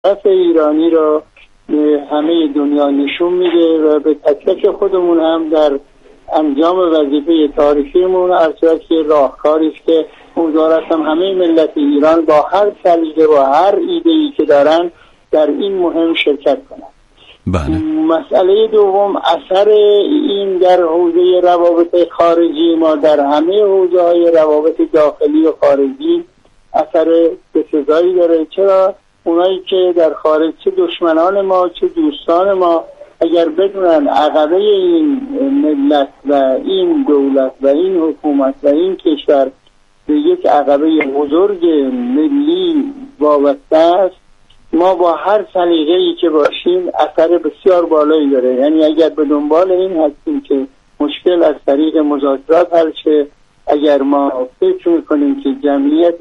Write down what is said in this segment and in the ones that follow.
ایرانی را همه دنیا نشون میده و به تک تک خودمون هم در انجام وظیفه تاریخیمون ارزش راهکاری است که امیدوارم همه ملت ایران با هر سلیقه و هر ایده‌ای که دارن در این مهم شرکت کنند. بله. مسئله دوم، اثر این در حوزه روابط خارجی ما در همه حوزه‌های روابط داخلی و خارجی اثر بسزایی داره. چرا؟ اونایی که در خارج، چه دشمنان ما چه دوستان ما، اگر بدونن عقبه این ملت و این دولت و این حکومت و این کشور به یک عقبه بزرگ ملی وابسته است، ما با هر سلیقه‌ای که باشیم اثر بسیار بالایی داره. یعنی اگر به دنبال این هستیم که مشکل از طریق مذاکرات حل شه، اگر ما فکر میکنیم که جمعیت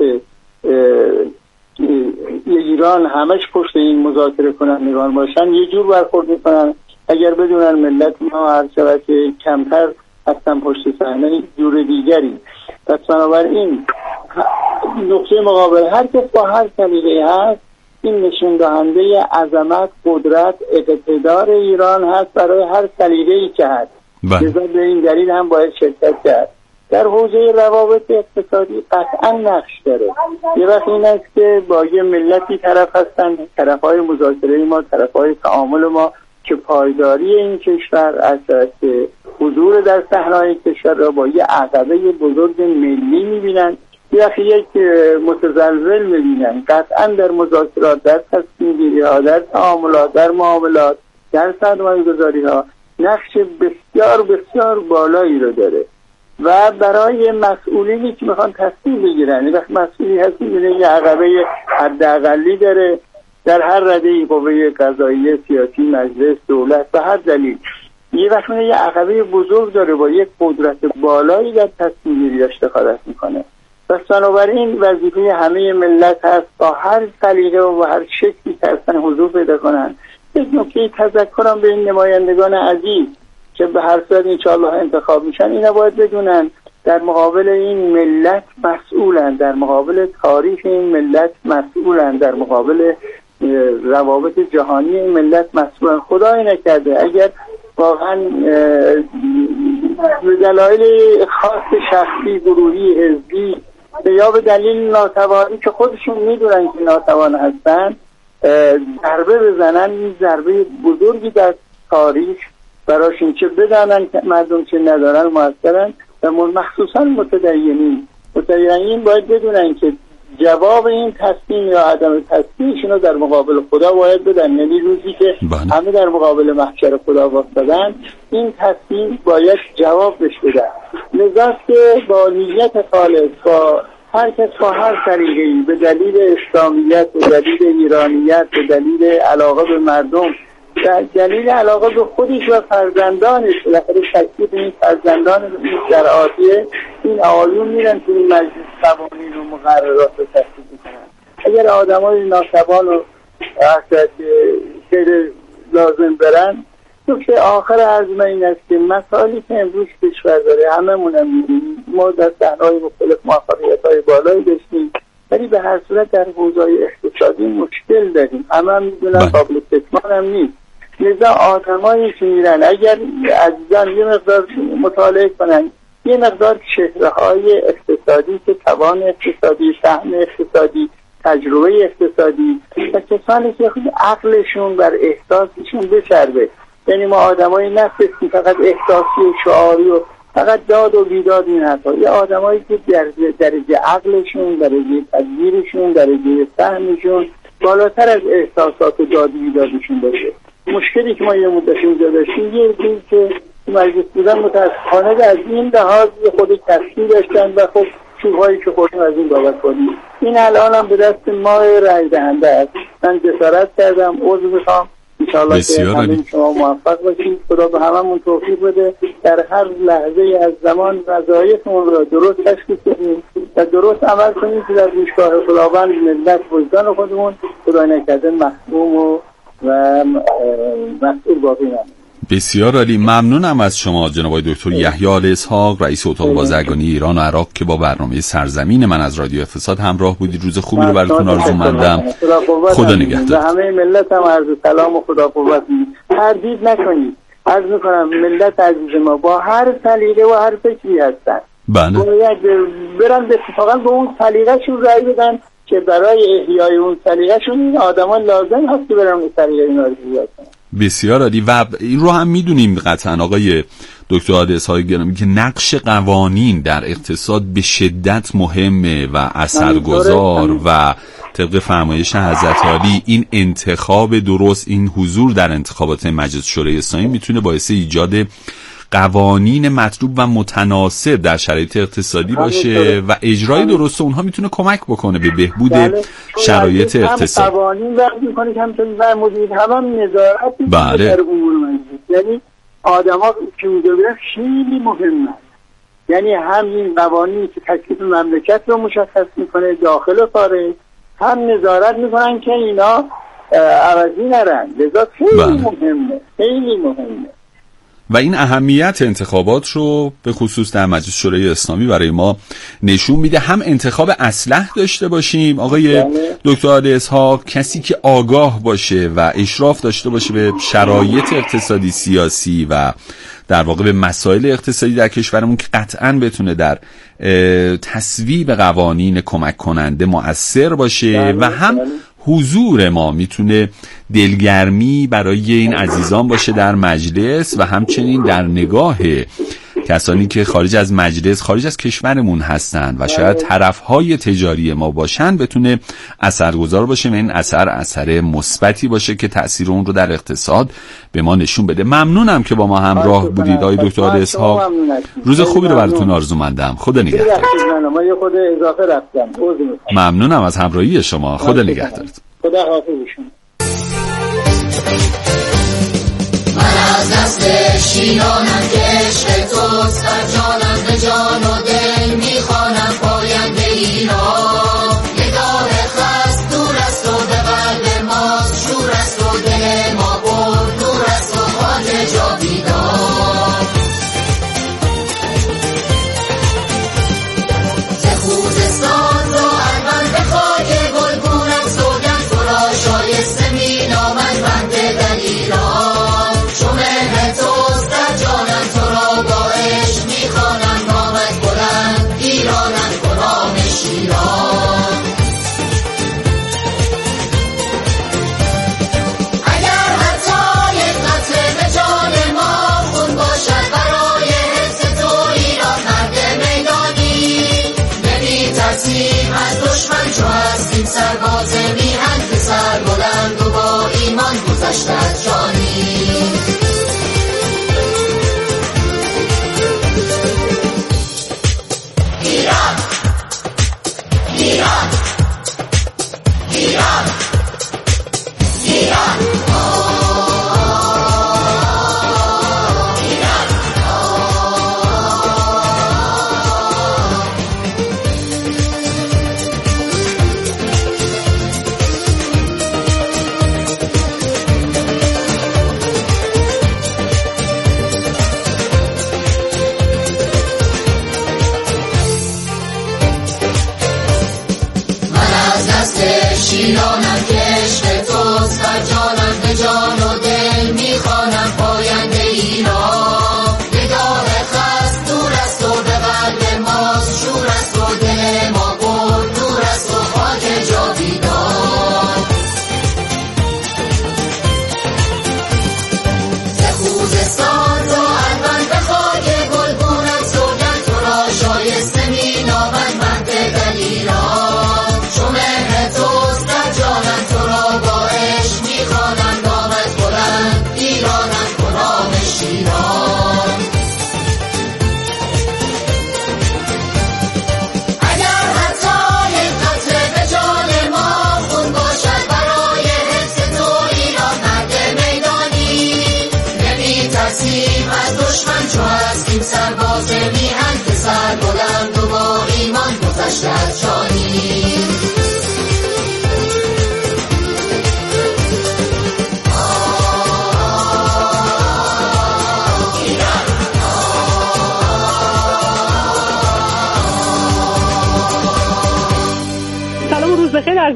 ایران همش پشت این مذاکره کنندگان باشن، یه جور برخورد میکنن. اگر بدونن ملت ما هر چقدر که کمتر هستن پشت صحنه، جور دیگری. پس بنابراین نقطه مقابل هر کس با هر سلیقه‌ای هست، این نشون دهنده عظمت، قدرت، اقتدار ایران هست برای هر سلیقه‌ای که هست. لذا به این دلیل هم باید شرکت کرد. در حوزه روابط اقتصادی قطعا نقش داره. یه وقت این است که با یه ملتی طرف هستن، طرفهای مذاکره ما، طرفهای تعامل ما، که پایداری این کشور از حضور در صحنه کشور را با یه عقبه بزرگ ملی میبینن. یه وقت یک متزلزل میبینن. قطعا در مذاکرات، در تصمیم گیری ها، در تعاملات، در معاملات، در سرمایه گذاری ها نقش بسیار بسیار بالایی رو داره. و برای مسئولینی که میخوان تصمیم بگیرن، وقت مسئولی هست میبینه یه عقبه حداقلی داره در هر رده قوه قضاییه، سیاسی، مجلس، دولت و هر دلیل. یه وقت یه عقبه بزرگ داره با یک قدرت بالایی در تصمیم گیری دخالت میکنه. پس بنابراین وظیفه همه ملت هست با هر سلیقه و هر شکلی که هستن حضور پیدا کنن. یک نکته تذکرم به این نمایندگان عزیز که به هر صورت انشاءالله انتخاب میشن، اینا باید بدونن در مقابل این ملت مسئولن، در مقابل تاریخ این ملت مسئولن، در مقابل روابط جهانی این ملت مسئولن. خدای نکرده اگر واقعا به دلایل خاص شخصی، گروهی، حزبی یا به دلیل ناتوانی که خودشون میدونن که ناتوان هستن ضربه بزنن، این ضربه بزرگی در تاریخ براشون، چه بدانن که مردم چه ندارن موثرن. و مخصوصا متدینین باید بدونن که جواب این تصمیم یا عدم تصمیمشون رو در مقابل خدا باید بدن. یعنی روزی که همه در مقابل محشر خدا وایسادن، این تصمیم باید جواب بهش بدن. لذا که با نیت خالص، با هر کس با هر طریقی، به دلیل اسلامیت، به دلیل ایرانیت، به دلیل علاقه به مردم، در دلیل علاقه به خودش و فرزندانش، بالاخره تکلیف این فرزندان در آتیه این آقایون میرن تو این مجلس قوانین و مقررات رو تصویب میکنن. اگر آدمای ناتوان و خیر لازم برن، نکته آخر عرض این است که مسائلی که امروز کشور داره هممون هم می‌بینیم. ما در صحنه‌های مختلف موفقیت‌های بالایی داشتیم، ولی به هر صورت در حوزه‌های اقتصادی مشکل داریم. همه هم می‌دونن، قابل کتمان هم نیست. لذا آدمایی که میرن، اگر عزیزان یه مقدار مطالعه کنن، یه مقدار چهره‌های اقتصادی که توان اقتصادی، فهم اقتصادی، تجربه اقتصادی و کسانی که خود عقلشون بر احساسشون بچربه. یعنی ما آدمایی نفسیم فقط احساسی و شعاری و فقط داد و بیداد این حرفا. یه آدمایی که درجه عقلشون، درجه تدبیرشون، درجه فهمشون بالاتر از احساسات و داد و بیدادشون باشه. مشکلی که ما یه مدت اینجا داشتیم، یه چیزی که مجلس بودن متاسفانه از این لحاظ خود کسری داشتن و خب چوب‌هایی که خودم از این بابت کنیم. این الان هم به دست ما رای دهنده است. من جسارت کردم، عذر میخوام. انشاءالله که همین شما موفق باشید. خدا به هممون توفیق بده در هر لحظه از زمان وظایفمون را درست تشخیص بدیم و درست عمل کنیم که در پیشگاه خداوند ملت وجدان خودمون خدای نکرده محکوم و مسئول باقی نمونیم. بسیار عالی. ممنونم از شما جناب آقای دکتر یحیی آل اسحاق، رئیس اتاق بازرگانی ایران و عراق که با برنامه سرزمین من از رادیو اقتصاد همراه بودید. روز خوبی رو براتون آرزومندم. خدا نگهدار. همه ملت هم عرض سلام و خدا قوت می‌کنم. تردید نکنید. عرض می‌کنم ملت عزیز ما با هر سلیقه و هر فکری هستن. بله. باید برن اتفاقا به اون سلیقه‌شون رأی بدن که برای احیای اون سلیقه‌شون این آدمان لازم هست که برن اون سلیقه اینا رو احیا کنن. بسیار عالی. و این رو هم میدونیم قطعا آقای دکتر آل اسحاق گرامی که نقش قوانین در اقتصاد به شدت مهمه و اثرگذار و طبق فرمایش حضرت عالی این انتخاب درست، این حضور در انتخابات مجلس شورای اسلامی میتونه باعث ایجاد قوانین مطلوب و متناسب در شرایط اقتصادی باشه و اجرای درست اونها میتونه کمک بکنه به بهبود شرایط اقتصادی. هم قوانین وقت میکنه که همچنین فرمودید هم نظارت در امور مجلس، یعنی آدم‌ها که اونجا بیرن خیلی مهمه. یعنی هم این قوانینی که تکلیف مملکت رو مشخص میکنه داخل و خارج، هم نظارت میکنن که اینا عوضی نرن. لذا خیلی مهمه، خیلی مهمه. و این اهمیت انتخابات رو به خصوص در مجلس شورای اسلامی برای ما نشون میده. هم انتخاب اصلح داشته باشیم آقای دکتر آل اسحاق، کسی که آگاه باشه و اشراف داشته باشه به شرایط اقتصادی سیاسی و در واقع به مسائل اقتصادی در کشورمون که قطعاً بتونه در تصویب قوانین کمک کننده مؤثر باشه و هم حضور ما میتونه دلگرمی برای این عزیزان باشه در مجلس و همچنین در نگاه کسانی که خارج از مجلس، خارج از کشورمون هستن و شاید طرفهای تجاری ما باشن بتونه اثرگذار باشه و این اثر مثبتی باشه که تأثیر اون رو در اقتصاد به ما نشون بده. ممنونم که با ما همراه بودید آقای دکتر آل اسحاق. روز خوبی رو براتون آرزومندم. خدا نگهدار. ما یه خود اضافه رفتم. ممنونم از همراهی شما. خدا نگهدارت. خدا حافظشون. من از نسل شیرانم که عشق توست در جانم، به جان و دل میخوانم پاینده ایران. نگاه خست دور است و به قلب ماست، شور است و دل ما پر دور است و خاک جاویدان. ز خوزستان تا ارمن به خاک گلگونم، سوگند تو را شایسته مینامد بنده در ایران. سرباز میهن که سر بلند و با ایمان گذشته از جانی. ایران ایران ایران ایران شیرانم که عشق توست در جانم، به جان و دل میخوانم پاینده ایران. نگاه خست دور است و به قلب ماست، شور است و دل ما پر دور است و خاک جاویدان. ز خوزستان تا ارمن به خاک گلگونم، سوگند تو را شایسته مینامد بنده در ایران. چو مهر توست در جانم، تو را با عشق میخوانم نامت بلند، ایرانم کنام شیران. اگر حتی یک قطره به جان ما خون باشد، برای حفظ تو ایران مرد میدانی. نمیترسیم از دشمن چو هستیم سرباز میهن که سر بلند و با ایمان گذشته از جانی.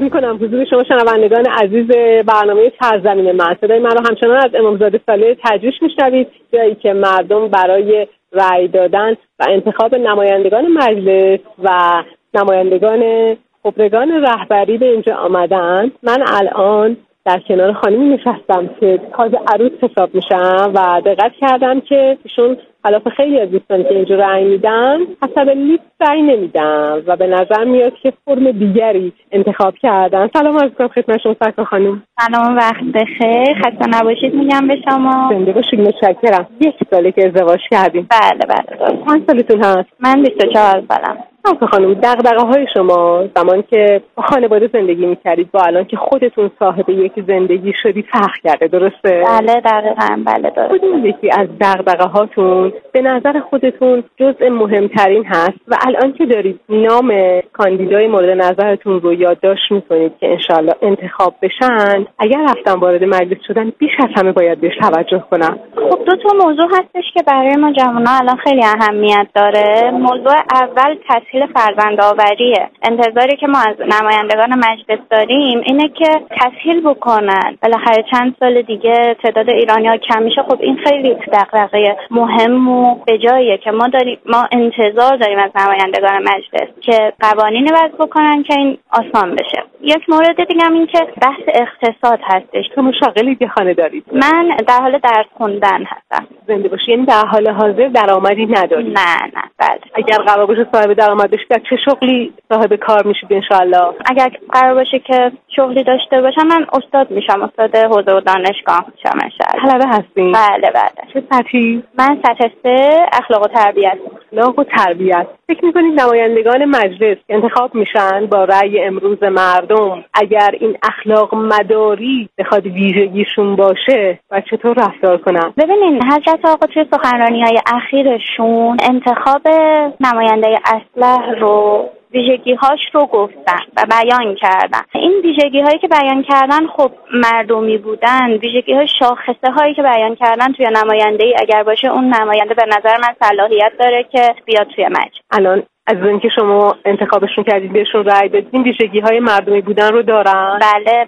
میکنم حضور شما شنوندگان عزیز برنامه سرزمین من. صدای من رو همچنان از امامزاده صالح تجریش میشنوید، جایی که مردم برای رأی دادن و انتخاب نمایندگان مجلس و نمایندگان خبرگان رهبری به اینجا آمدن. من الان در کنار خانمی نشستم که تازه عروس حساب میشم و دقت کردم که ایشون خلاف خیلی از دوستانی که اینجا رأی میدن حسب لیست رأی نمیدن و به نظر میاد که فرم دیگری انتخاب کردن. سلام عرض می‌کنم خدمت شما سرکار خانم. سلام، وقت بخیر، خسته نباشید میگم به شما. زنده باشید، متشکرم. 1 ساله که ازدواج کردیم. بله. چند سالتون هست؟ من 24 سالم. سرکار خانم، دغدغه‌های شما زمان که با خانواده زندگی میکردید با الان که خودتون صاحب یک زندگی شدید فرق کرده، درسته؟ بله دقیقاً، بله درسته. کدوم یکی از دغدغه‌هاتون به نظر خودتون جزء مهمترین هست و الان که دارید نام کاندیدای مورد نظرتون رو یادداشت میکنید که انشالله انتخاب بشن، اگر رفتن وارد مجلس شدن بیش از همه باید بهش توجه کنن؟ خب 2 تا موضوع هستش که برای ما جوان‌ها الان خیلی اهمیت داره. موضوع اول تسهیل فرزندآوریه. انتظاری که ما از نمایندگان مجلس داریم اینه که تسهیل بکنن. بالاخره چند سال دیگه تعداد ایرانی‌ها کم میشه. خب این خیلی دغدغه مهم و به جاییه که ما انتظار داریم از نمایندگان مجلس که قوانینی وضع بکنن که این آسان بشه. یک مورد دیگه هم این که بحث اقتصاد هستش. شما شاغلی که خانه دارید؟ من در حال درس خوندن هستم. زنده باشی. یعنی در حال حاضر درآمدی نداری؟ نه بله. اگر قرار باشه صاحب درآمد بشید در چه شغلی صاحب کار میشید انشالله؟ اگر قرار باشه که شغلی داشته باشم من استاد میشم، استاد حوزه و دانشگاه میشم انشالله. طلبه هستین؟ بله. چه سطحی؟ من سطح 3 اخلاق و تربیت. اخلاق و تربیت. فکر میکنید نمایندگان مجلس انتخاب میشن با رأی امروز مردم اگر این اخلاق مداری بخواد ویژگیشون باشه و چطور رفتار کنن؟ ببینین حضرت آقا توی سخنرانی‌های اخیرشون انتخاب نماینده اصلح رو ویژگی‌هاش رو گفتن و بیان کردن. این ویژگی‌هایی که بیان کردن خب مردمی بودن، ویژگی‌های شاخصه‌هایی که بیان کردن توی نماینده‌ای اگر باشه اون نماینده به نظر من صلاحیت داره که بیاد توی مجلس. الان از اینکه شما انتخابشون کردید بهشون رأی دادید این ویژگی‌های مردمی بودن رو دارن؟ بله.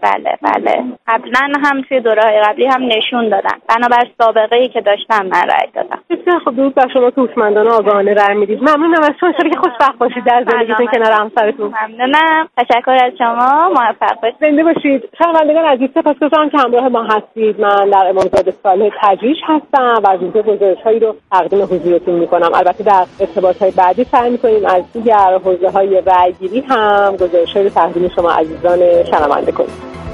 قبلا هم توی دوره‌های قبلی هم نشون دادن. بنابر سابقه‌ای که داشتم من رأی دادم. بسیار خب، درود بر شما که هوشمندانه آگاهانه رأی میدید. ممنونم از شما که خوشبخت باشید در زندگیتون کنار همسرتون. ممنونم. تشکر از شما. موفق باشید. زنده باشید. شنوندگان عزیز سپاسگزارم که همراه ما هستید. من در امامزاده صالح تجریش هستم و از اینجا گزارش‌هایی رو تقدیم حضورتون می‌کنم. البته در ارتباط‌های بعدی سعی می‌کنیم از دیگر حوزه‌های رأی‌گیری هم گزارش‌هایی رو تقدیم شما عزیزان شنونده کنیم.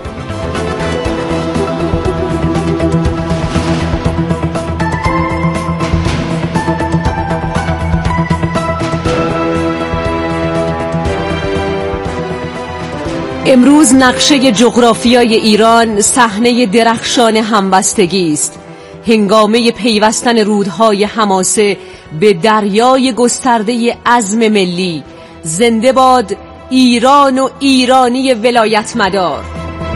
امروز نقشه جغرافیای ایران صحنه درخشان همبستگی است. هنگامه پیوستن رودهای حماسه به دریای گسترده عزم ملی. زنده باد ایران و ایرانی ولایت مدار.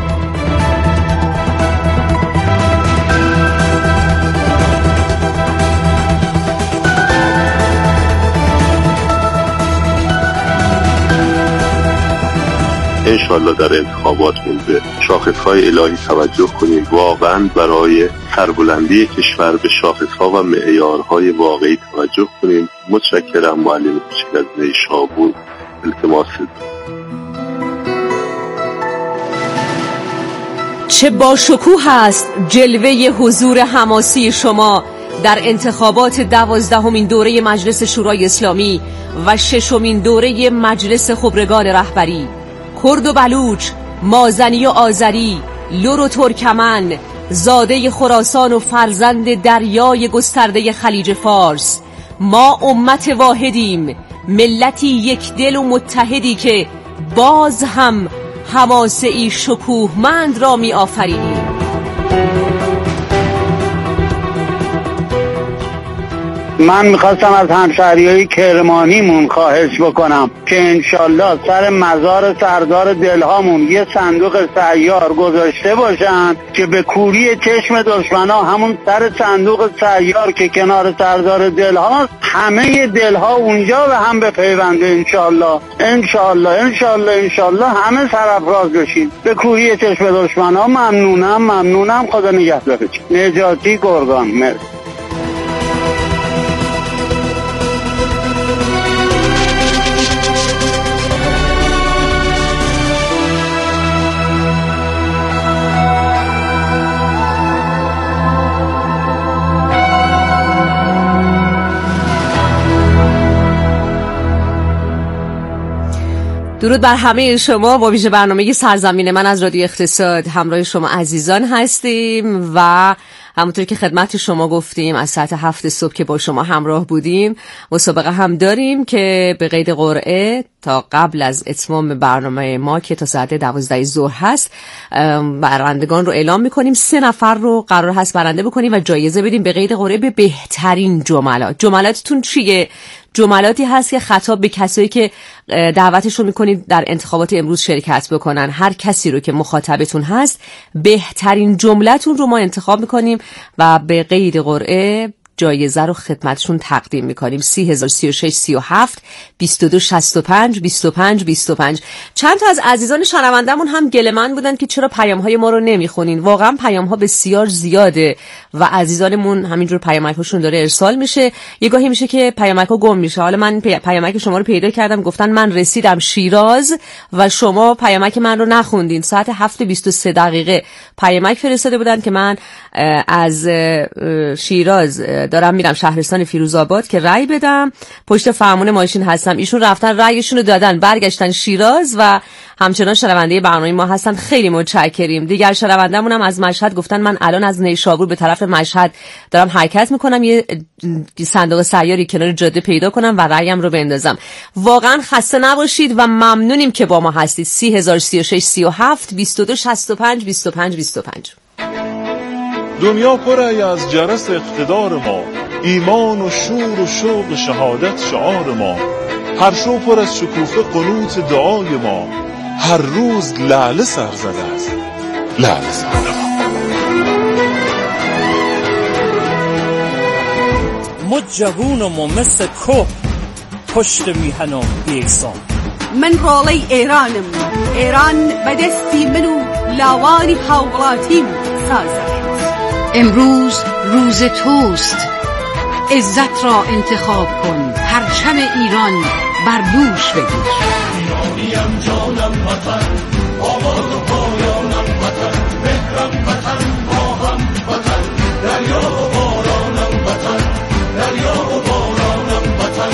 انشالله در انتخاباتمون به شاخصهای الهی توجه کنیم. واقعا برای سربلندی کشور به شاخصها و معیارهای واقعی توجه کنیم. متشکرم. معلم کوچک از نیشابور. التماس. چه با شکوه است جلوه حضور حماسی شما در انتخابات 12مین دوره مجلس شورای اسلامی و 6مین دوره مجلس خبرگان رهبری. کرد و بلوچ، مازنی و آذری، لر و ترکمن، زاده خراسان و فرزند دریای گسترده خلیج فارس. ما امت واحدیم، ملتی یک دل و متحدی که باز هم حماسه‌ای شکوهمند را می آفرینیم. من میخواستم از همشهریای کرمانیمون خواهش بکنم که انشالله سر مزار سردار دلهامون یه صندوق سیار گذاشته باشن که به کوری چشم دشمنا همون سر صندوق سیار که کنار سردار دلهاست همه دلها اونجا به هم بپیونده. انشالله انشالله انشالله انشالله همه سرافراز بشید به کوری چشم دشمنا. ممنونم. خدا نگهدارت. نجاتی گرگان. مرسی. درود بر همه شما. با ویژه برنامه سرزمین من از رادیو اقتصاد همراه شما عزیزان هستیم و همونطور که خدمت شما گفتیم از ساعت 7 صبح که با شما همراه بودیم مسابقه هم داریم که به قید قرعه تا قبل از اتمام برنامه ما که تا ساعت 12 ظهر هست برندگان رو اعلام میکنیم. 3 نفر رو قرار هست برنده بکنیم و جایزه بدیم به قید قرعه به بهترین جملات. جملاتتون چیه؟ جملاتی هست که خطاب به کسایی که دعوتشون میکنید در انتخابات امروز شرکت بکنن. هر کسی رو که مخاطبتون هست بهترین جملتون رو ما انتخاب میکنیم و به قید قرعه جایزه رو خدمتشون تقدیم میکنیم. 3036 37 22 65 25 25. چند تا از عزیزان شنوندمون هم گله‌مند بودن که چرا پیام‌های ما رو نمیخونین. واقعا پیام‌ها بسیار زیاده و عزیزانمون همینجور پیامک‌هاشون داره ارسال میشه. یه گاهی میشه که پیامک‌ها گم میشه. حالا من پیامک شما رو پیدا کردم، گفتن من رسیدم شیراز و شما پیامک من رو نخوندین. ساعت 7:23 پیامک فرستاده بودن که من از شیراز دارم میرم شهرستان فیروزآباد که رأی بدم، پشت فرمون ماشین هستم. ایشون رفتن رأیشون رو دادن، برگشتن شیراز و همچنان شنونده برنامه ما هستن. خیلی متشکریم. دیگر شنوندمون هم از مشهد گفتن من الان از نیشابور به طرف مشهد دارم حرکت میکنم، یه صندوق سیاری کنار جاده پیدا کنم و رأیم رو بندازم. واقعا خسته نباشید و ممنونیم که با ما هستید. 3036 37 22 65 25 25. دنیا پر از جرس اقتدار ما، ایمان و شور و شوق شهادت شعار ما. هر شو پر از شکوفه قنوت دعای ما، هر روز لعل سر زده است لعل زنده ما جوون و ما مثل که پشت میهن و بیکسان. من رالی ایران بدستی منو لاوانی حولاتیم سازد. امروز روز توست، عزت را انتخاب کن، پرچم ایران بر دوش بگیر. ایرانیم جانم وطن، آباد و پایانم وطن، مهرم وطن، ماهم وطن، دریا و بارانم وطن، دریا و بارانم وطن.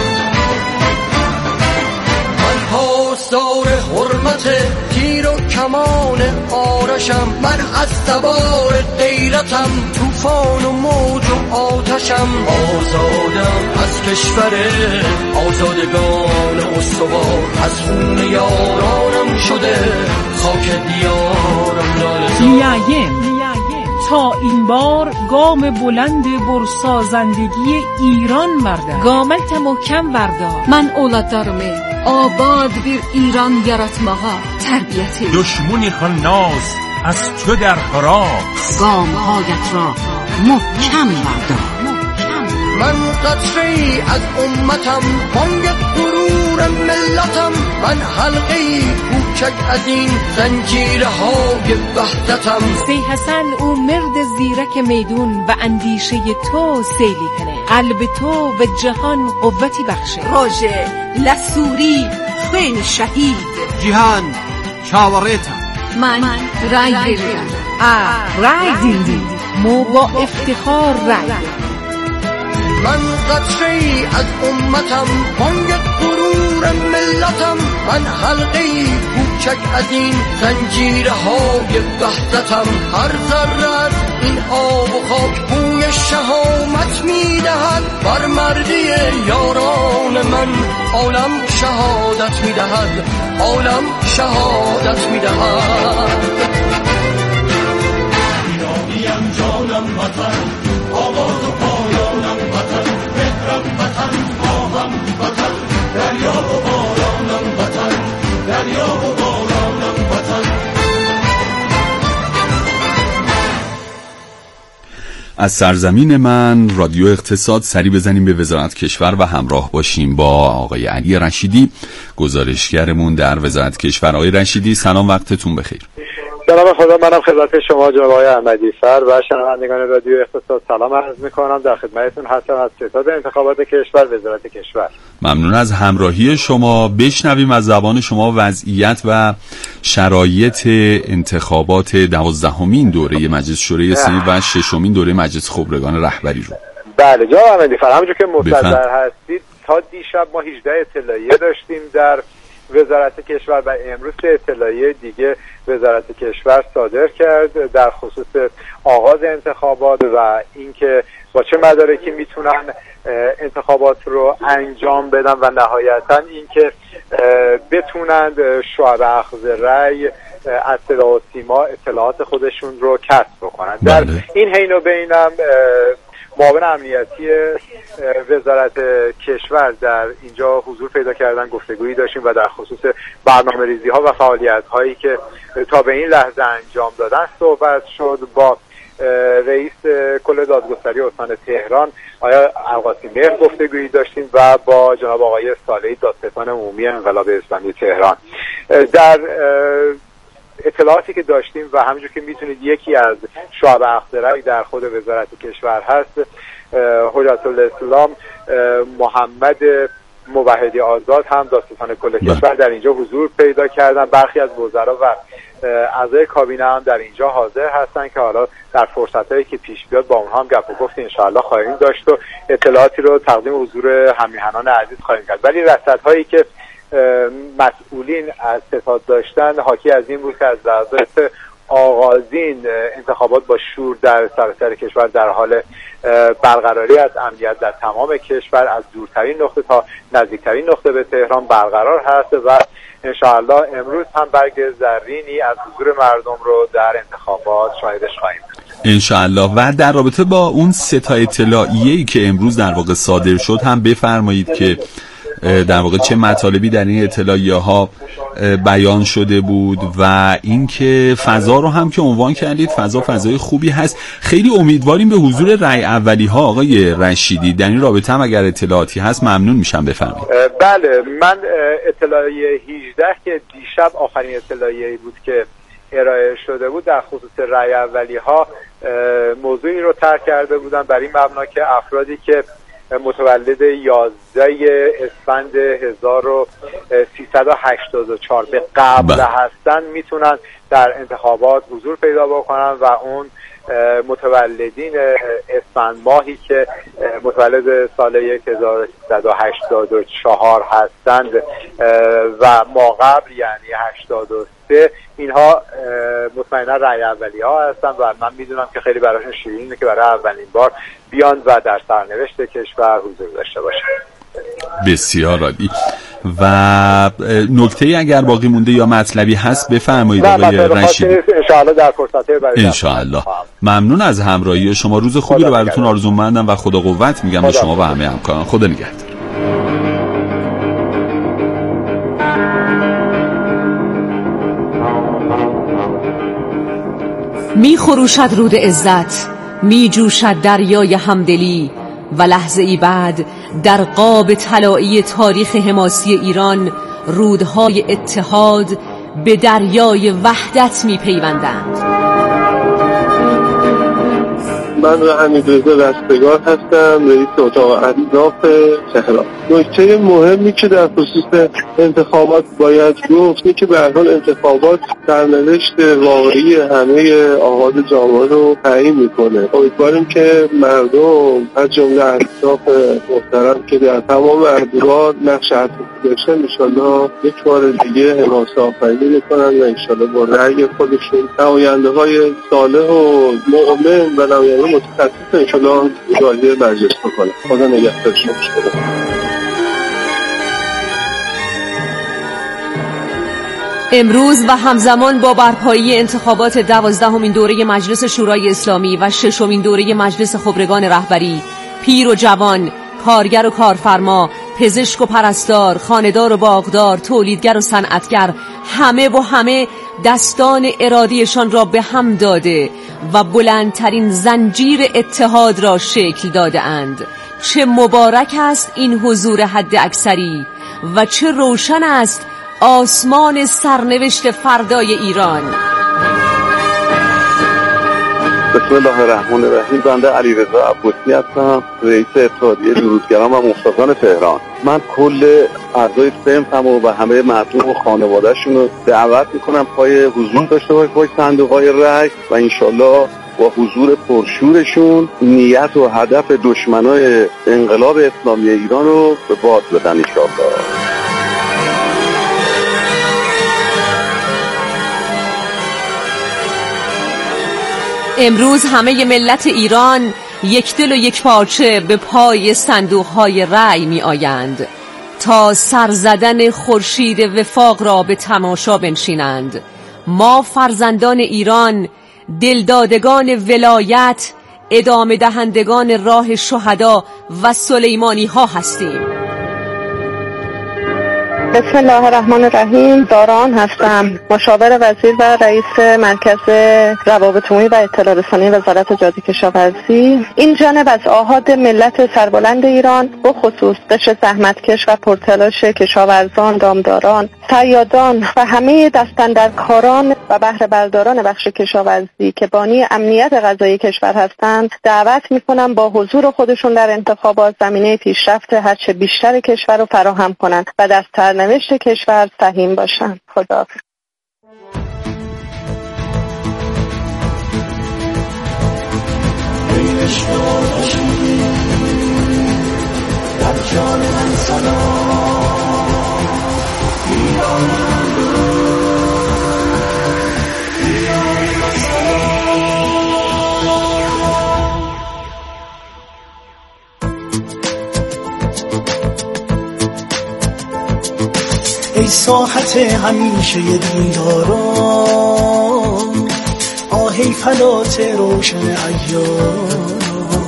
من پاسدار حرمت تیر و کمان آرشم، من از سوار غیرتم، طوفان و موج و آتشم. آزادم از کشور آزادگان استوار، از خون یارانم شده خاک دیارم لاله‌زار. میایم تا این بار گام بلند برسازندگی ایران بردار. گامت محکم بردار. من اولادlarımı آباد bir ایران yaratmağa تربیت. دشمنی خناس از تو در خراس. گامهایت را محکم بردار. من قطره‌ای از امتم، بانگ غرور ملتم، من حلقه‌ای کوچک از این زنجیرهای وحدتم. سی حسن او مرد زیرک میدون و اندیشه تو سیلی کنه، قلب تو و جهان قوتی بخشه. راجه لسوری خین شهید جهان چاوریتم. من رای دیدم. رای دیدی مو با افتخار رای. من قطره‌ای از امتم، بانگ غرور ملتم، من حلقه‌ای کوچک از این زنجیرهای وحدتم. هر ذره از این آب و خاک بوی شهامت میدهد، بر مردی یاران من عالم شهادت میدهد، عالم شهادت میدهد. ایرانیم جانم وطن، آباد و پایانم وطن، از سرزمین من رادیو اقتصاد سری بزنیم به وزارت کشور و همراه باشیم با آقای علی رشیدی، گزارشگرمون در وزارت کشور. آقای رشیدی سلام، وقتتون بخیر. سلام خدا، منم خدمت شما جناب آقای احمدی فر و شنوندگان رادیو اقتصاد سلام عرض می‌کنم. در خدمتتون هستم از ستاد انتخابات کشور، وزارت کشور. ممنون از همراهی شما. بشنویم از زبان شما وضعیت و شرایط انتخابات 12مین دوره مجلس شورای اسلامی و 6مین دوره مجلس خبرگان رهبری رو. بله جناب احمدی فر، همونجور که مستحضر هستید تا دیشب ما 18 اطلاعیه داشتیم در وزارت کشور و امروز اطلاعیه دیگه وزارت کشور صادر کرد در خصوص آغاز انتخابات و اینکه با چه مدارکی میتونن انتخابات رو انجام بدن و نهایتا اینکه بتونند شعب اخذ رأی از صدا و سیما اطلاعات خودشون رو کسب بکنن. در این حین و بینم معاون امنیتی وزارت کشور در اینجا حضور پیدا کردن، گفتگویی داشتیم و در خصوص برنامه‌ریزی ها و فعالیت هایی که تا به این لحظه انجام دادن صحبت شد. با رئیس کل دادگستری استان تهران آقای القاسمی مهر گفتگویی داشتیم و با جناب آقای صالحی دادستان عمومی انقلاب اسلامی تهران. در اطلاعاتی که داشتیم و همونجور که میتونید یکی از شعب اخذ رأی در خود وزارت کشور هست، حجت الاسلام محمد موحدی آزاد هم دادستان کل کشور در اینجا حضور پیدا کردن. برخی از وزرا و اعضای کابینه هم در اینجا حاضر هستن که حالا در فرصتایی که پیش بیاد با اونها هم گپ و گفت انشاءالله خواهیم داشت و اطلاعاتی رو تقدیم حضور همیهنان عزیز خواهیم کرد. ولی رصدهایی که مسئولین از ستاد داشتن حاکی از این بود که از لحظه آغازین انتخابات با شور در سراسر کشور در حال برقراری از امنیت در تمام کشور، از دورترین نقطه تا نزدیکترین نقطه به تهران برقرار هست و انشاءالله امروز هم برگ زرینی از حضور مردم رو در انتخابات شاهدش خواهیم بود انشاءالله. و در رابطه با اون 3 اطلاعیه‌ای که امروز در واقع صادر شد هم بفرمایید که در واقع چه مطالبی در این اطلاعیه ها بیان شده بود و اینکه فضا رو هم که عنوان کردید فضای خوبی هست. خیلی امیدواریم به حضور رأی اولی ها. آقای رشیدی در این رابطه هم اگر اطلاعاتی هست ممنون میشم بفرمایید. بله، من اطلاعیه 18 که دیشب آخرین اطلاعیه‌ای بود که ارائه شده بود در خصوص رأی اولی ها موضوعی رو طرح کرده بودن بر این مبنا که افرادی که متولد 11 اسفند 1384 به قبل هستن میتونن در انتخابات حضور پیدا بکنن و اون متولدین اسفند ماهی که متولد سال 1384 هستند و ما قبل یعنی 83 اینها مطمئنا رأی اولی ها هستن و من میدونم که خیلی براشون شیرینه که برای اولین بار بیان و در سرنوشت کشور حضور داشته باشن. بسیار عالی. و نکته اگر باقی مونده یا مطلبی هست بفرمایید آقای رشیدی. انشاءالله در فرصت‌های بعدی انشاءالله. ممنون از همراهی شما. روز خوبی رو براتون آرزومندم و خدا قوت میگم به شما و همه همکاران. خدا نگهدار. می خروشد رود عزت، می جوشد دریای همدلی و لحظه ای بعد در قاب طلایی تاریخ حماسی ایران رودهای اتحاد به دریای وحدت می پیوندند. من حمیدرضا رستگار هستم، رئیس اتاق اطراف تهران. نکته مهمی که در خصوص انتخابات باید گفت که به هر حال انتخابات سرنوشت واقعی همه آغاز جامعه رو تعیین میکنه. امیدواریم که مردم از جمله اطراف محترم که در تمام ادوار نقش اساسی داشتن انشالله یک بار دیگه حماسه آفرینی میکنن و انشالله با رأی خودشون نماینده‌های صالح و مؤمن و نماینده متخصص انشالله راضی مجلس بکنه. خدا نگهدار شما. امروز و همزمان با برپایی انتخابات 12مین دوره مجلس شورای اسلامی و 6مین دوره مجلس خبرگان رهبری، پیر و جوان، کارگر و کارفرما، پزشک و پرستار، خانه‌دار و باغدار، تولیدگر و صنعتگر، همه دستان ارادیشان را به هم داده و بلندترین زنجیر اتحاد را شکل داده اند. چه مبارک است این حضور حد اکثری و چه روشن است آسمان سرنوشت فردای ایران. بسم الله الرحمن الرحیم. بنده علیرضا عباسی هستم، رئیس اتحادیه درودگران و محتاجان تهران. من کل اعضای صنفم و همه مردم و خانواده‌شون رو دعوت میکنم پای حضور داشته باشه پای صندوق‌های رای و انشالله با حضور پرشورشون نیت و هدف دشمنای انقلاب اسلامی ایران رو به باد بدن انشالله. امروز همه ملت ایران یک دل و یک پارچه به پای صندوق‌های رأی می آیند تا سرزدن خورشید وفاق را به تماشا بنشینند. ما فرزندان ایران، دلدادگان ولایت، ادامه دهندگان راه شهدا و سلیمانی ها هستیم. بسم الله الرحمن الرحیم. داران هستم، مشاور وزیر و رئیس مرکز روابط عمومی و اطلاع رسانی وزارت جهاد کشاورزی. این جانب از آحاد ملت سربلند ایران، به خصوص قشر زحمتکش و پرتلاش کشاورزان، دامداران، صیادان و همه دستاندرکاران و بهره برداران بخش کشاورزی که بانی امنیت غذایی کشور هستند دعوت می‌کنم با حضور خودشون در انتخابات زمینه پیشرفت هرچه بیشتر کشور رو فراهم کنند و در سرنوشت کشور سهیم باشند. خدا ای ساحت همیشه دیداران، آهی فلات روشن ایام،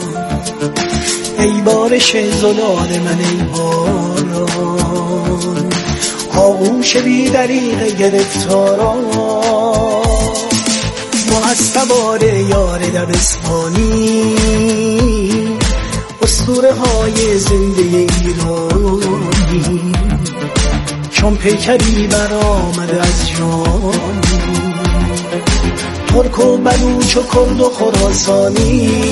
ای بارش زلال من ای باران، آغوش بی دریغ گرفتاران، ما از سوار یار دبستانی اسطوره های زنده ایرانی، چون پیکری برآمده از جان، ترک و بلوچ و کرد و خراسانی،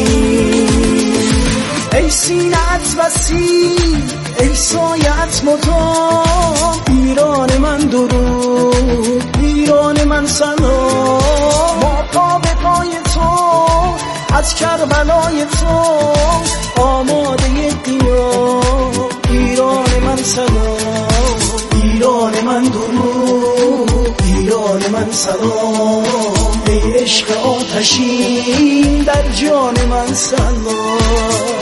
ای سینه‌ات وسیع ای سایه‌ات مدام، ایران من درود ایران من سلام، ما پا به پای تو از کربلای تو آماده قیام، ایران من سلام، ایران من درود ایران من سلام، ای عشق آتشین در جان من سلام.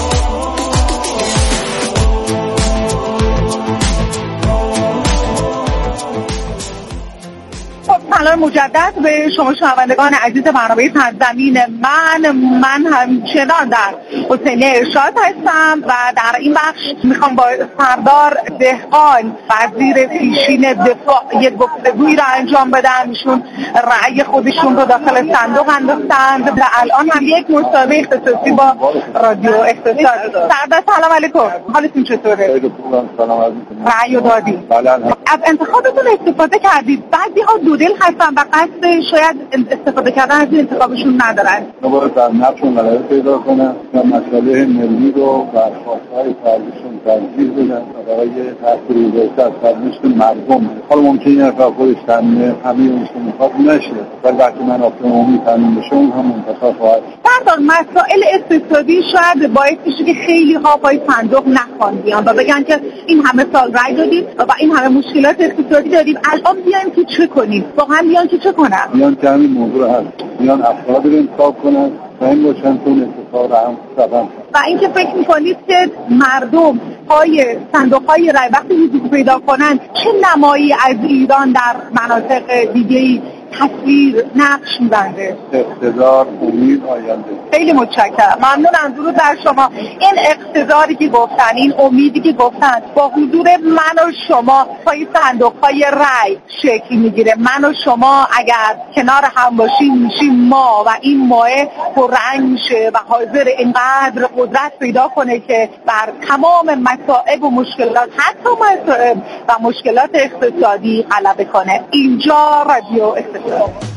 سلام مجدد به شما شنوندگان عزیز برنامه سرزمین من همچنان در حسینیه ارشاد هستم و در این بخش میخوام با سردار دهقان وزیر پیشین دفاع یک گفتگویی را انجام بدم. ایشون رأی خودشون رو داخل صندوق انداختند و الان هم یک مصاحبه اختصاصی با رادیو اقتصاد. سردار سلام علیکم، حالتون چطوره؟ رأی دادید؟ از انتخابتون استفاده کردید. بعضی‌ها دودل هستن و قصد شاید استفاده کردن از این انتخابشون ندارن. باید در نقشون غلبه پیدا کنن و مسئله ملی رو بر خواستهای فردیشون ترجیح بدن و برای تحصیل روزایسته از سرنوشت مردم. حالا ممکنه این افراد خودش تامین همه اون که میخواد نشه، ولی وقتی منافع عمومی تامین بشه اون هم منتخب خواهد شد. سردار، مسائل اقتصادی شاید باعث بشه که خیلی ها پای صندوق نخوان بیان و بگن که این همه سال رای دادیم و این همه مشکلات اقتصادی داریم، الان بیایم که چه کنیم؟ واقعا بیان که چه کنن؟ بیان که همین موضوع هست، بیان افرادی رو انتخاب کنن و این باشن تو اتفاق هم سبب. و اینکه فکر میکنید که مردم پای صندوق‌های رای وقتی حضور پیدا کنن چه نمایی از ایران در مناطق دیگه‌ای تصویر نقش می‌بنده. اقتدار، امید، آینده. خیلی متشکرم، ممنونم. درود بر شما. این اقتداری که گفتن، این امیدی که گفتن، با حضور من و شما پای صندوق‌های رای شکل میگیره. من و شما اگر کنار هم باشیم میشیم ما و این ماه پررنگ میشه و حاضر اینقدر قدرت پیدا کنه که بر تمام مصائب و مشکلات، حتی مصائب و مشکلات اقتصادی غلبه کنه. اینجا رادیو استقلال.